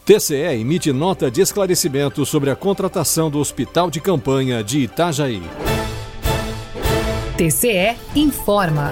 TCE emite nota de esclarecimento sobre a contratação do Hospital de Campanha de Itajaí. TCE informa.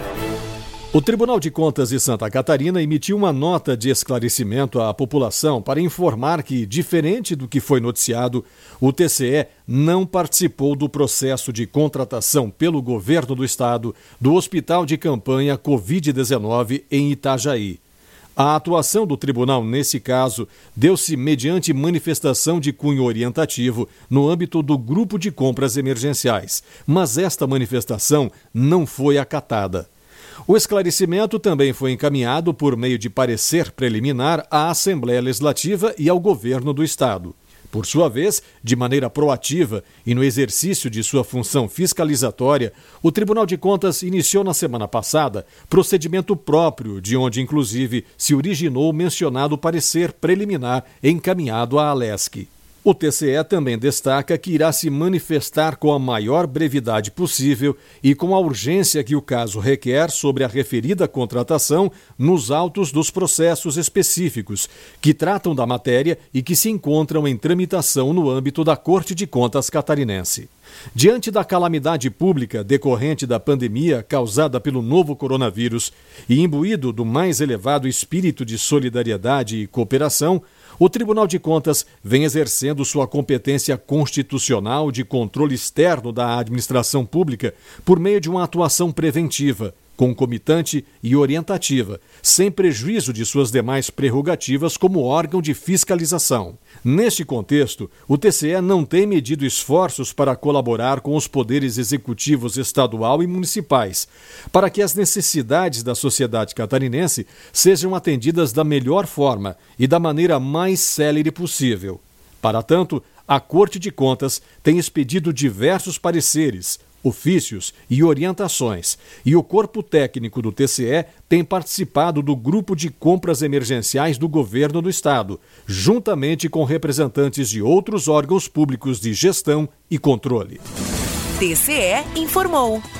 O Tribunal de Contas de Santa Catarina emitiu uma nota de esclarecimento à população para informar que, diferente do que foi noticiado, o TCE não participou do processo de contratação pelo governo do estado do Hospital de Campanha Covid-19 em Itajaí. A atuação do tribunal nesse caso deu-se mediante manifestação de cunho orientativo no âmbito do grupo de compras emergenciais, mas esta manifestação não foi acatada. O esclarecimento também foi encaminhado por meio de parecer preliminar à Assembleia Legislativa e ao governo do estado. Por sua vez, de maneira proativa e no exercício de sua função fiscalizatória, o Tribunal de Contas iniciou na semana passada procedimento próprio, de onde inclusive se originou o mencionado parecer preliminar encaminhado à Alesc. O TCE também destaca que irá se manifestar com a maior brevidade possível e com a urgência que o caso requer sobre a referida contratação nos autos dos processos específicos, que tratam da matéria e que se encontram em tramitação no âmbito da Corte de Contas catarinense. Diante da calamidade pública decorrente da pandemia causada pelo novo coronavírus e imbuído do mais elevado espírito de solidariedade e cooperação, o Tribunal de Contas vem exercendo sua competência constitucional de controle externo da administração pública por meio de uma atuação preventiva, concomitante e orientativa, sem prejuízo de suas demais prerrogativas como órgão de fiscalização. Neste contexto, o TCE não tem medido esforços para colaborar com os poderes executivos estadual e municipais, para que as necessidades da sociedade catarinense sejam atendidas da melhor forma e da maneira mais célere possível. Para tanto, a Corte de Contas tem expedido diversos pareceres, ofícios e orientações, e o corpo técnico do TCE tem participado do grupo de compras emergenciais do governo do estado, juntamente com representantes de outros órgãos públicos de gestão e controle. TCE informou.